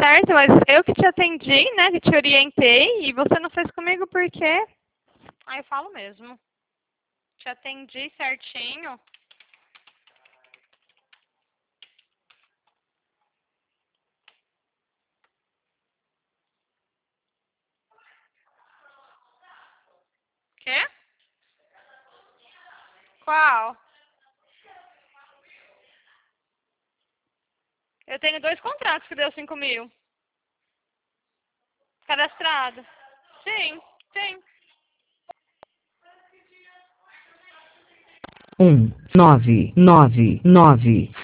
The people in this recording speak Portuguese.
certo, mas eu que te atendi, né? Que te orientei e você não fez comigo por quê? Aí eu falo mesmo. Te atendi certinho. Quê? Qual? Eu tenho 2 contratos que deu 5.000. Cadastrado. Sim, sim. 1999